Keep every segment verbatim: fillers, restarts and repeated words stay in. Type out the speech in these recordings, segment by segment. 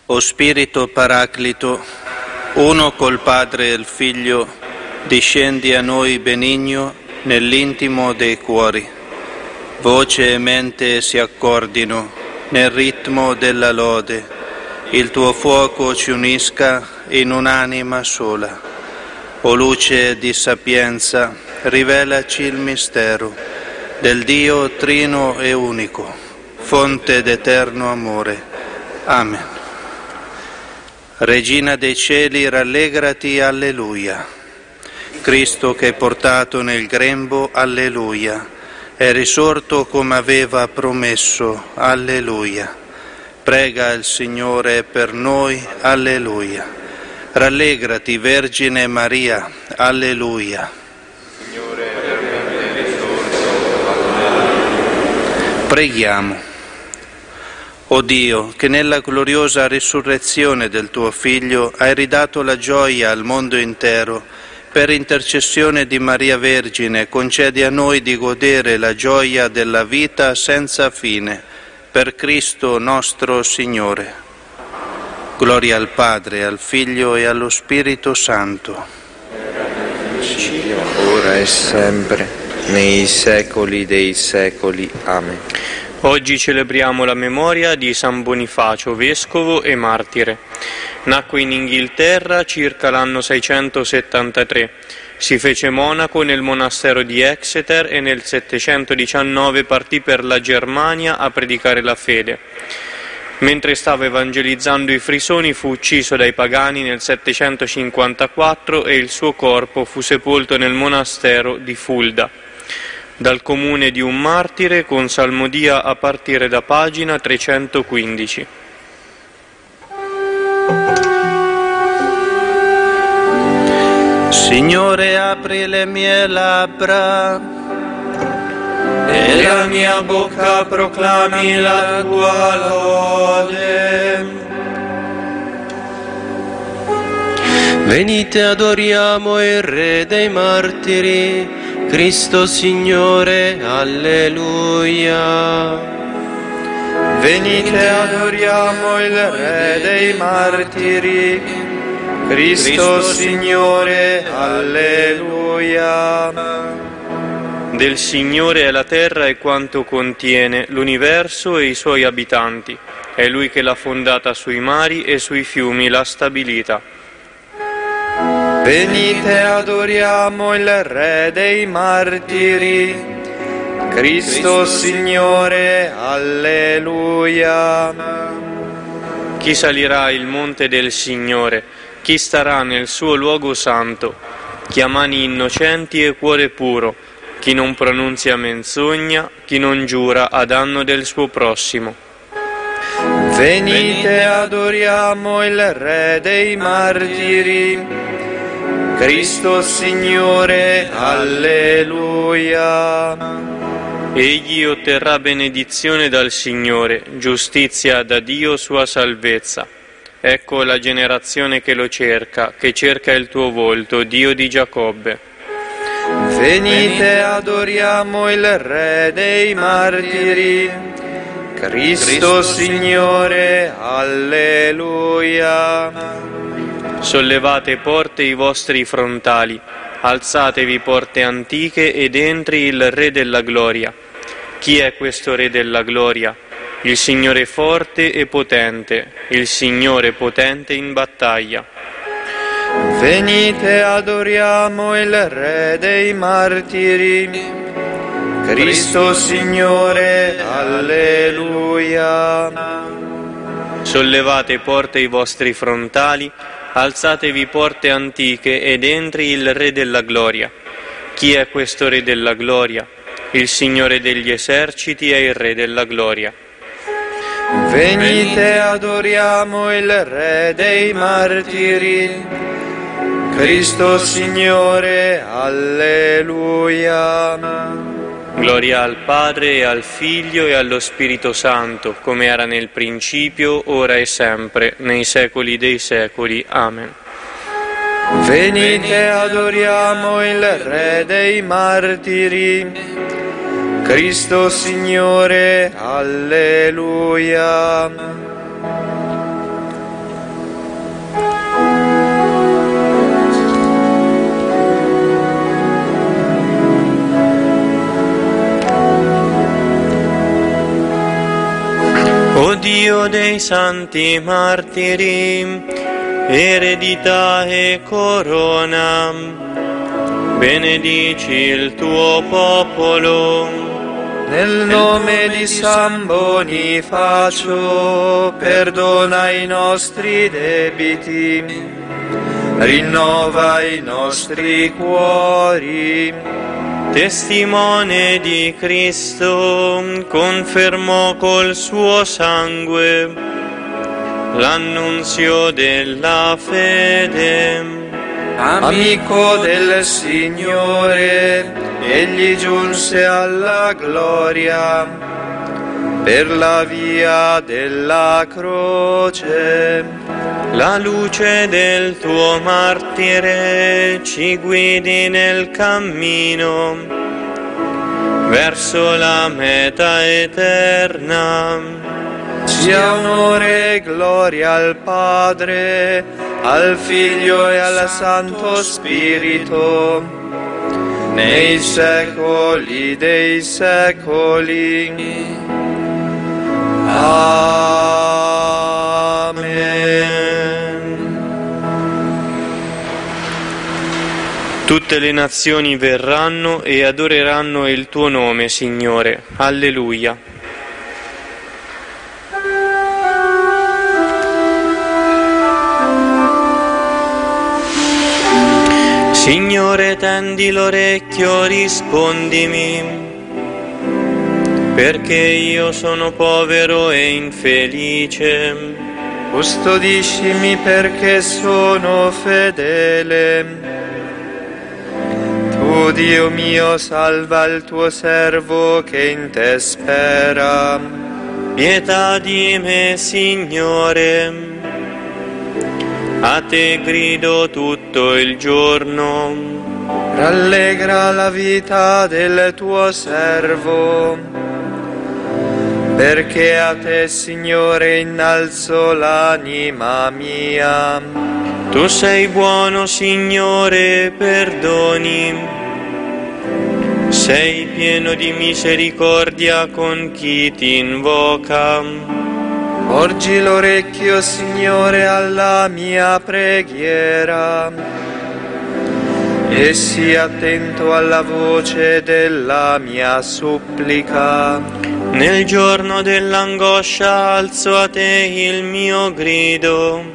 O Spirito Paraclito, uno col Padre e il Figlio, discendi a noi benigno nell'intimo dei cuori. Voce e mente si accordino nel ritmo della lode. Il tuo fuoco ci unisca in un'anima sola. O luce di sapienza, rivelaci il mistero del Dio trino e unico, fonte d'eterno amore. Amen. Regina dei cieli, rallegrati, alleluia. Cristo che è portato nel grembo, alleluia. È risorto come aveva promesso, alleluia. Prega il Signore per noi, alleluia. Rallegrati, Vergine Maria, alleluia. Signore è veramente risorto, alleluia. Preghiamo. O Dio, che nella gloriosa risurrezione del tuo Figlio hai ridato la gioia al mondo intero, per intercessione di Maria Vergine concedi a noi di godere la gioia della vita senza fine, per Cristo nostro Signore. Gloria al Padre, al Figlio e allo Spirito Santo. Ora e sempre, nei secoli dei secoli. Amen. Oggi celebriamo la memoria di San Bonifacio, vescovo e martire. Nacque in Inghilterra circa l'anno seicentosettantatré. Si fece monaco nel monastero di Exeter e nel settecentodiciannove partì per la Germania a predicare la fede. Mentre stava evangelizzando i frisoni fu ucciso dai pagani nel settecentocinquantaquattro e il suo corpo fu sepolto nel monastero di Fulda. Dal comune di un martire con salmodia a partire da pagina trecentoquindici. Signore, apri le mie labbra e la mia bocca proclami la tua lode. Venite, adoriamo il Re dei martiri, Cristo Signore, alleluia. Venite, adoriamo il Re dei martiri, Cristo Signore, alleluia. Del Signore è la terra e quanto contiene, l'universo e i suoi abitanti. È Lui che l'ha fondata sui mari e sui fiumi l'ha stabilita. Venite, adoriamo il Re dei martiri, Cristo Signore, alleluia. Chi salirà il monte del Signore? Chi starà nel suo luogo santo? Chi ha mani innocenti e cuore puro? Chi non pronunzia menzogna? Chi non giura a danno del suo prossimo? Venite, adoriamo il Re dei martiri, Cristo Signore, alleluia. Egli otterrà benedizione dal Signore, giustizia da Dio sua salvezza. Ecco la generazione che lo cerca, che cerca il tuo volto, Dio di Giacobbe. Venite, adoriamo il Re dei martiri, Cristo Signore, alleluia. Sollevate porte i vostri frontali, alzatevi porte antiche ed entri il Re della gloria. Chi è questo Re della gloria? Il Signore forte e potente, il Signore potente in battaglia. Venite, adoriamo il Re dei martiri, Cristo Signore, alleluia. Sollevate porte i vostri frontali, alzatevi porte antiche ed entri il Re della gloria. Chi è questo Re della gloria? Il Signore degli eserciti è il Re della gloria. Venite, adoriamo il Re dei martiri, Cristo Signore, alleluia. Gloria al Padre e al Figlio e allo Spirito Santo, come era nel principio, ora e sempre, nei secoli dei secoli. Amen. Venite, adoriamo il Re dei martiri, Cristo Signore, alleluia. Dio dei santi martiri, eredità e corona, benedici il tuo popolo. Nel nome di San Bonifacio, perdona i nostri debiti, rinnova i nostri cuori. Testimone di Cristo, confermò col suo sangue l'annunzio della fede. Amico del Signore, egli giunse alla gloria per la via della croce. La luce del tuo martire ci guidi nel cammino verso la meta eterna. Sia onore e gloria al Padre, al Figlio e al Santo Spirito, nei secoli dei secoli. Amen. Tutte le nazioni verranno e adoreranno il tuo nome, Signore. Alleluia. Signore, tendi l'orecchio, rispondimi, perché io sono povero e infelice. Custodiscimi perché sono fedele. Tu, Dio mio, salva il tuo servo che in te spera. Pietà di me, Signore. A te grido tutto il giorno. Rallegra la vita del tuo servo, perché a te, Signore, innalzo l'anima mia. Tu sei buono, Signore, perdoni. Sei pieno di misericordia con chi ti invoca. Porgi l'orecchio, Signore, alla mia preghiera e sii attento alla voce della mia supplica. Nel giorno dell'angoscia alzo a te il mio grido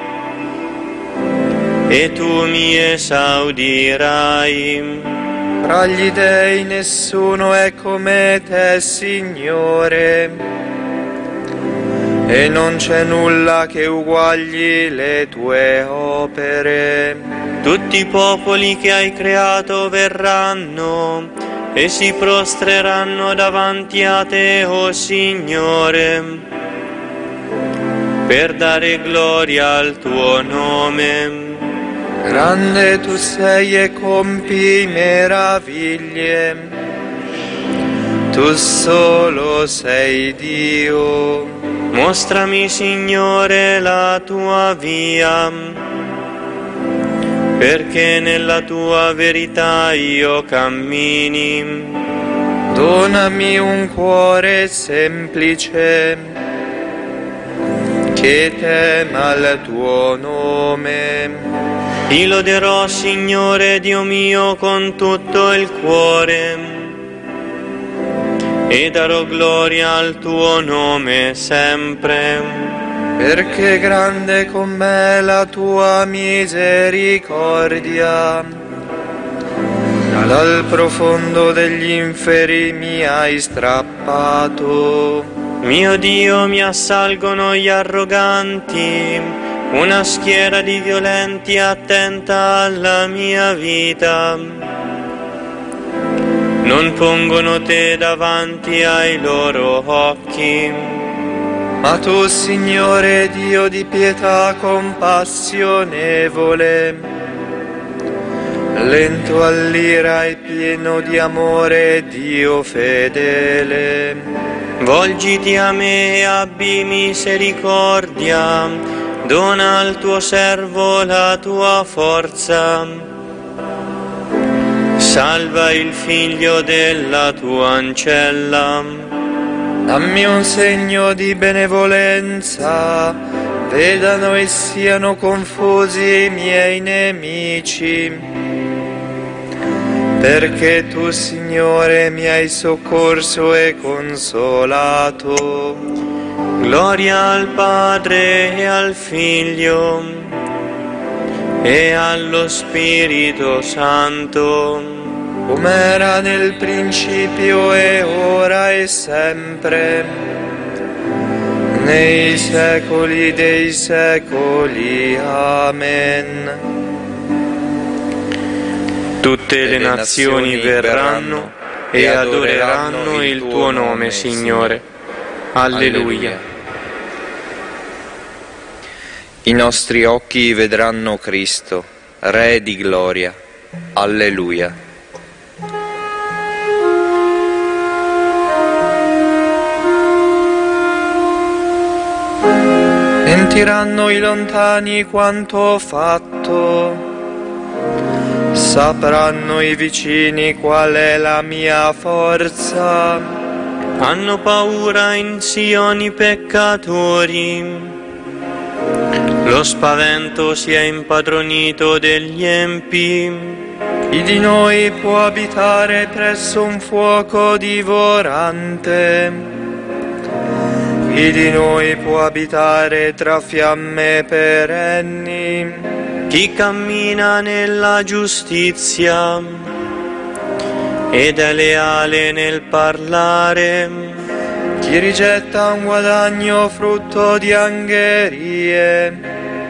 e tu mi esaudirai. Tra gli dei nessuno è come te, Signore, e non c'è nulla che uguagli le tue opere. Tutti i popoli che hai creato verranno e si prostreranno davanti a te, o Signore, per dare gloria al tuo nome. Grande tu sei e compi meraviglie, tu solo sei Dio. Mostrami, Signore, la tua via, perché nella tua verità io cammini. Donami un cuore semplice, che tema il tuo nome. Ti loderò, Signore Dio mio, con tutto il cuore, e darò gloria al tuo nome sempre. Perché grande con me la tua misericordia, dal profondo degli inferi mi hai strappato. Mio Dio, mi assalgono gli arroganti, una schiera di violenti attenta alla mia vita. Non pongono te davanti ai loro occhi. Ma tu, Signore, Dio di pietà compassionevole, lento all'ira e pieno di amore, Dio fedele, volgiti a me e abbi misericordia, dona al tuo servo la tua forza. Salva il figlio della tua ancella. Dammi un segno di benevolenza, vedano e siano confusi i miei nemici. Perché tu, Signore, mi hai soccorso e consolato. Gloria al Padre e al Figlio e allo Spirito Santo, come era nel principio e ora e sempre, nei secoli dei secoli. Amen. Tutte le nazioni verranno e adoreranno il tuo nome, Signore. Alleluia. I nostri occhi vedranno Cristo, Re di gloria. Alleluia. Sentiranno i lontani quanto ho fatto, sapranno i vicini qual è la mia forza. Hanno paura in Sion i peccatori, lo spavento si è impadronito degli empi. Chi di noi può abitare presso un fuoco divorante? Chi di noi può abitare tra fiamme perenni? Chi cammina nella giustizia ed è leale nel parlare? Chi rigetta un guadagno frutto di angherie?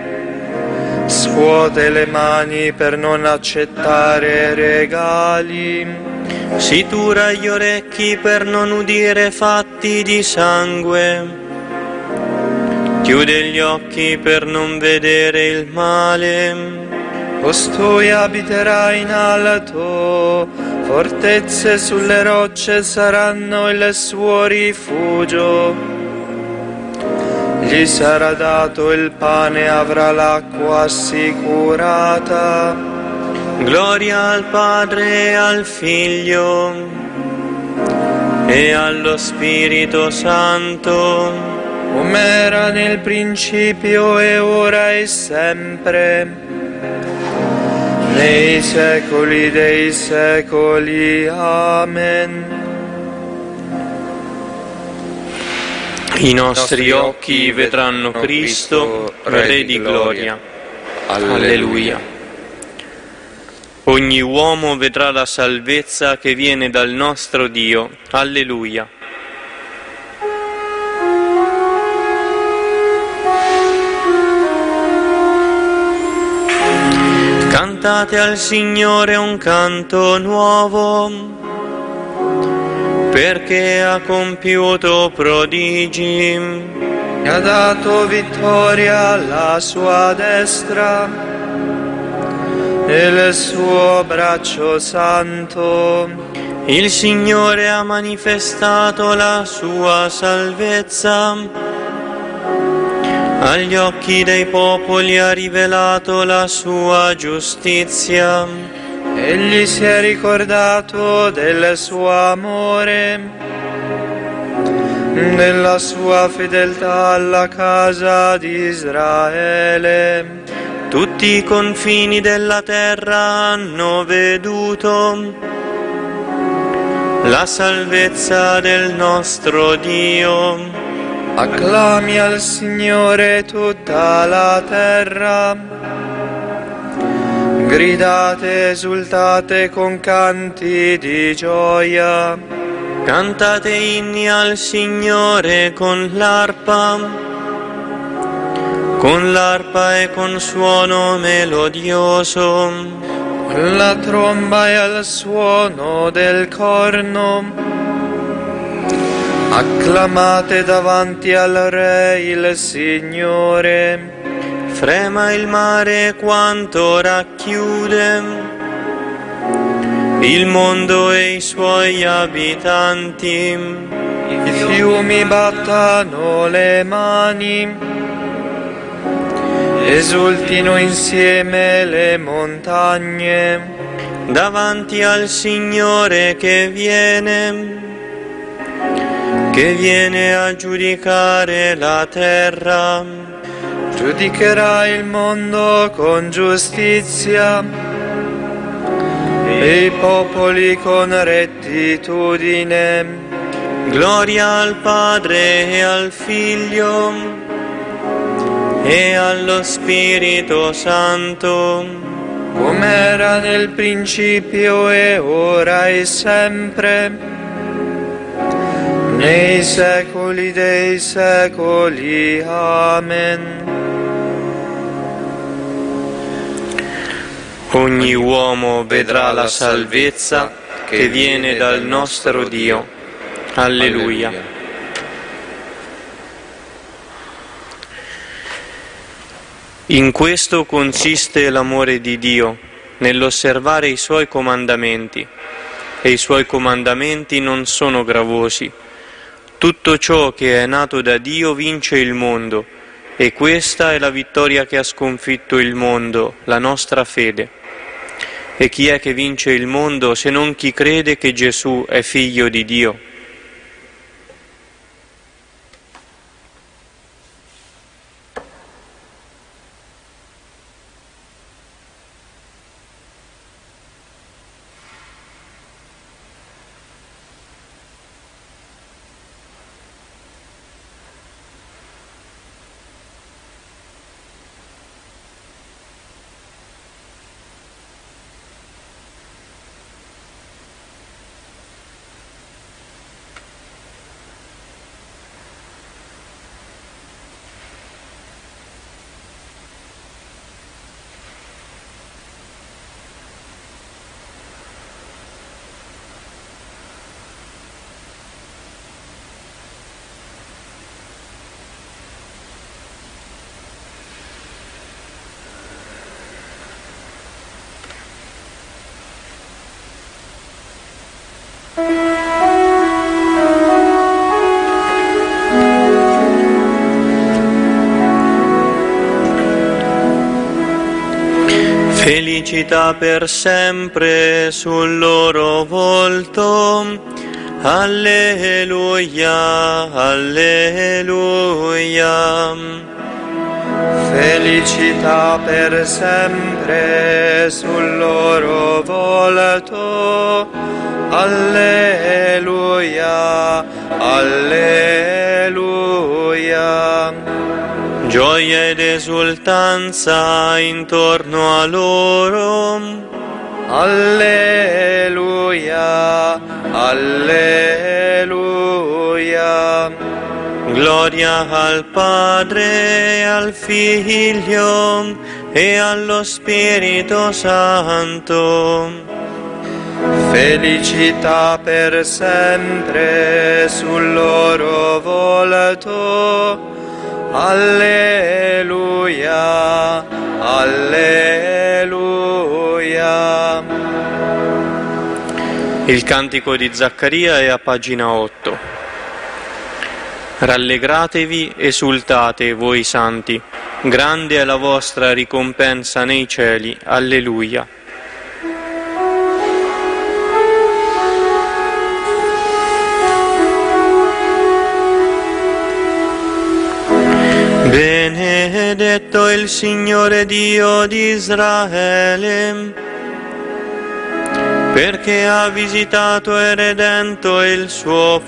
Scuote le mani per non accettare regali. Si tura gli orecchi per non udire fatti di sangue. Chiude gli occhi per non vedere il male. Costui abiterà in alto, fortezze sulle rocce saranno il suo rifugio. Gli sarà dato il pane, avrà l'acqua assicurata. Gloria al Padre e al Figlio e allo Spirito Santo, come era nel principio e ora e sempre, nei secoli dei secoli. Amen. I nostri occhi vedranno Cristo, Re di gloria. Alleluia. Ogni uomo vedrà la salvezza che viene dal nostro Dio. Alleluia. Cantate al Signore un canto nuovo, perché ha compiuto prodigi. Ha dato vittoria alla sua destra e il suo braccio santo. Il Signore ha manifestato la sua salvezza, agli occhi dei popoli ha rivelato la sua giustizia. Egli si è ricordato del suo amore, della sua fedeltà alla casa di Israele. Tutti i confini della terra hanno veduto la salvezza del nostro Dio. Acclami al Signore tutta la terra, gridate, esultate con canti di gioia. Cantate inni al Signore con l'arpa, con l'arpa e con suono melodioso, con la tromba e al suono del corno. Acclamate davanti al Re il Signore. Frema il mare quanto racchiude, il mondo e i suoi abitanti. I fiumi battano le mani, esultino insieme le montagne. Davanti al Signore che viene, che viene a giudicare la terra. Giudicherà il mondo con giustizia e i popoli con rettitudine. Gloria al Padre e al Figlio e allo Spirito Santo, come era nel principio e ora e sempre, nei secoli dei secoli. Amen. Ogni uomo vedrà la salvezza che viene dal nostro Dio. Alleluia. In questo consiste l'amore di Dio, nell'osservare i Suoi comandamenti, e i Suoi comandamenti non sono gravosi. Tutto ciò che è nato da Dio vince il mondo, e questa è la vittoria che ha sconfitto il mondo, la nostra fede. E chi è che vince il mondo se non chi crede che Gesù è figlio di Dio? Felicità per sempre sul loro volto. Alleluia, alleluia. Felicità per sempre sul loro volto. Alleluia, alleluia. Gioia ed esultanza intorno a loro. Alleluia, alleluia. Gloria al Padre, al Figlio e allo Spirito Santo. Felicità per sempre sul loro volto. Alleluia, alleluia. Il cantico di Zaccaria è a pagina otto. Rallegratevi, esultate voi santi, grande è la vostra ricompensa nei cieli. Alleluia. Benedetto il Signore Dio di Israele, perché ha visitato e redento il suo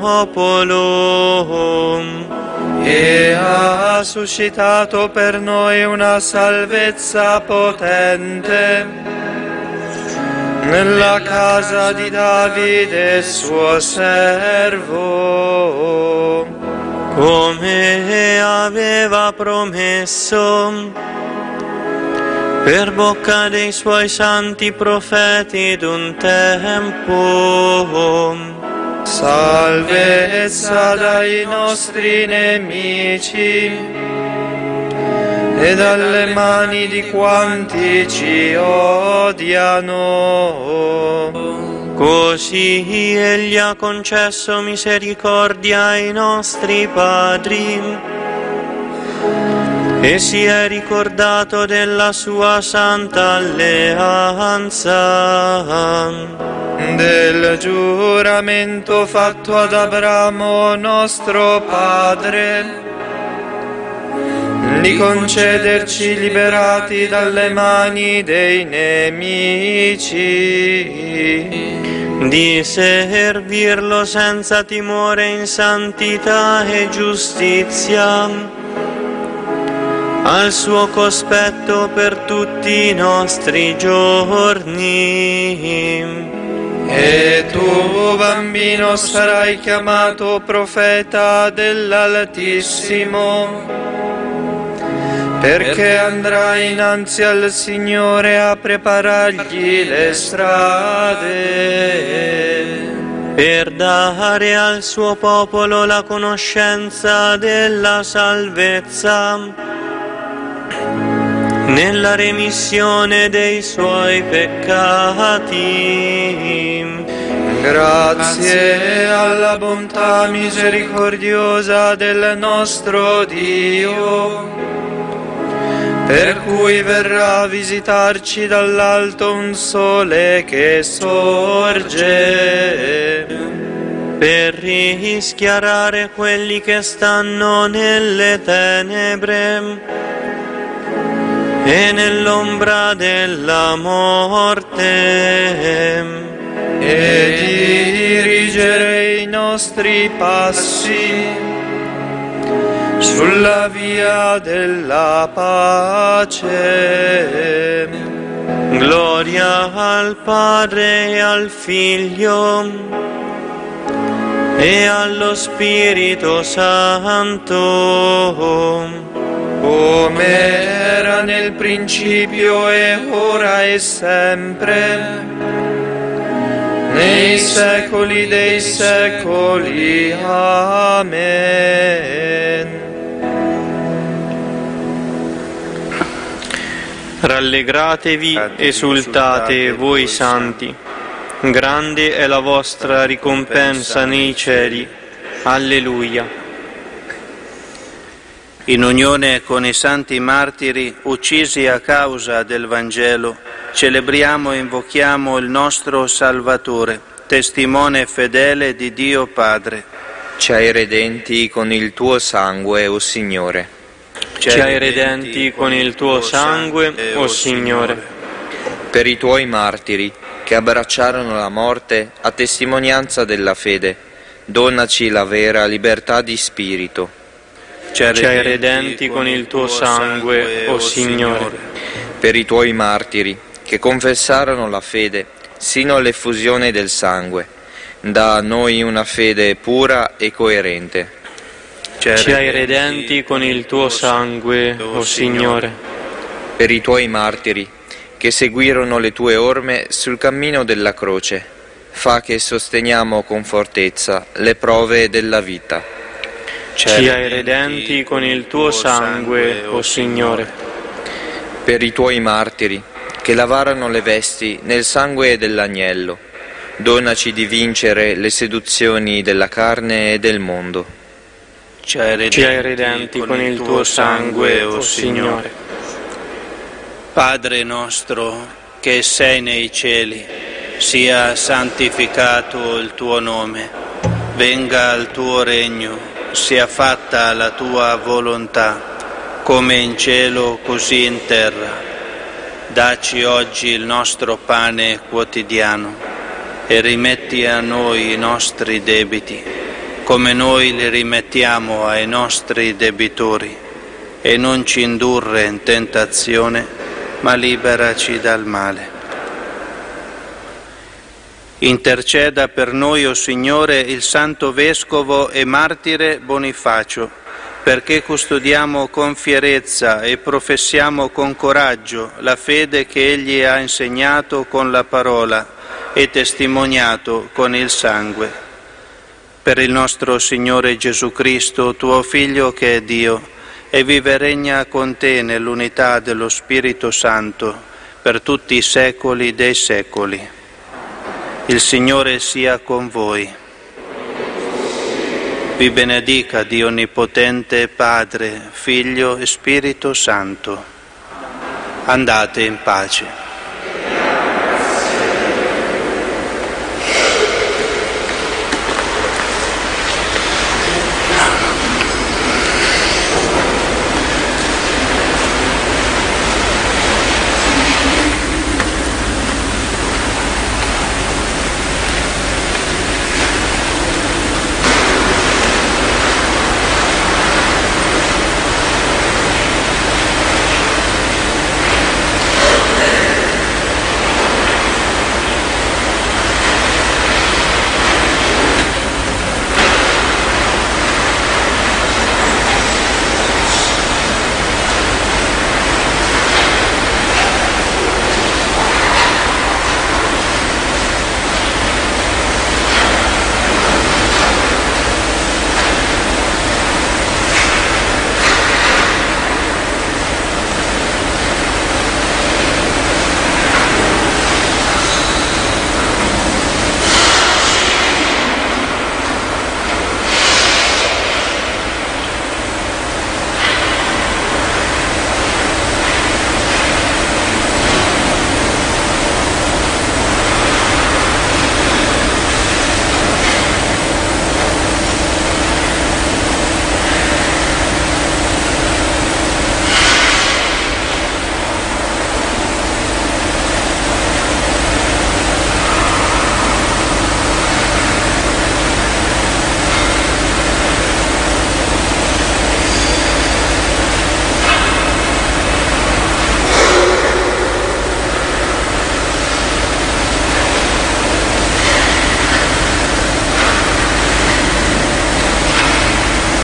popolo e ha suscitato per noi una salvezza potente nella casa di Davide suo servo, come aveva promesso per bocca dei suoi santi profeti d'un tempo. Salvezza dai nostri nemici e dalle mani di quanti ci odiano. Così Egli ha concesso misericordia ai nostri padri, e si è ricordato della sua santa alleanza, del giuramento fatto ad Abramo nostro padre, di concederci liberati dalle mani dei nemici, di servirlo senza timore in santità e giustizia, al suo cospetto per tutti i nostri giorni. E tu, bambino, sarai chiamato profeta dell'Altissimo, perché andrai innanzi al Signore a preparargli le strade, per dare al suo popolo la conoscenza della salvezza, nella remissione dei suoi peccati. Grazie alla bontà misericordiosa del nostro Dio, per cui verrà a visitarci dall'alto un sole che sorge, per rischiarare quelli che stanno nelle tenebre e nell'ombra della morte, e dirigere i nostri passi sulla via della pace. Gloria al Padre e al Figlio e allo Spirito Santo, come era nel principio e ora e sempre, nei secoli dei secoli. Amen. Rallegratevi, esultate voi santi, grande è la vostra ricompensa nei cieli. Alleluia. In unione con i santi martiri uccisi a causa del Vangelo, celebriamo e invochiamo il nostro Salvatore, testimone fedele di Dio Padre. Ci hai redenti con il tuo sangue, o Signore. Ci hai redenti con il tuo sangue, o Signore. Per i tuoi martiri, che abbracciarono la morte a testimonianza della fede, donaci la vera libertà di spirito. Ci hai redenti con il tuo sangue, o Signore. Per i tuoi martiri, che confessarono la fede sino all'effusione del sangue, da a noi una fede pura e coerente. Ci hai redenti con il tuo sangue, o Signore. Per i tuoi martiri, che seguirono le tue orme sul cammino della croce, fa che sosteniamo con fortezza le prove della vita. Ci hai redenti con il tuo sangue, o Signore. Per i tuoi martiri, che lavarono le vesti nel sangue dell'agnello, donaci di vincere le seduzioni della carne e del mondo. Ci hai redenti, hai redenti con il tuo sangue, o Signore. Padre nostro, che sei nei cieli, sia santificato il tuo nome, venga il tuo regno, sia fatta la tua volontà, come in cielo così in terra. Dacci oggi il nostro pane quotidiano e rimetti a noi i nostri debiti, come noi li rimettiamo ai nostri debitori, e non ci indurre in tentazione, ma liberaci dal male. Interceda per noi, o Signore, il Santo Vescovo e Martire Bonifacio, perché custodiamo con fierezza e professiamo con coraggio la fede che Egli ha insegnato con la parola e testimoniato con il sangue. Per il nostro Signore Gesù Cristo, tuo Figlio che è Dio, e vive e regna con te nell'unità dello Spirito Santo, per tutti i secoli dei secoli. Il Signore sia con voi. vi benedica Dio Onnipotente, Padre, Figlio e Spirito Santo. Andate in pace.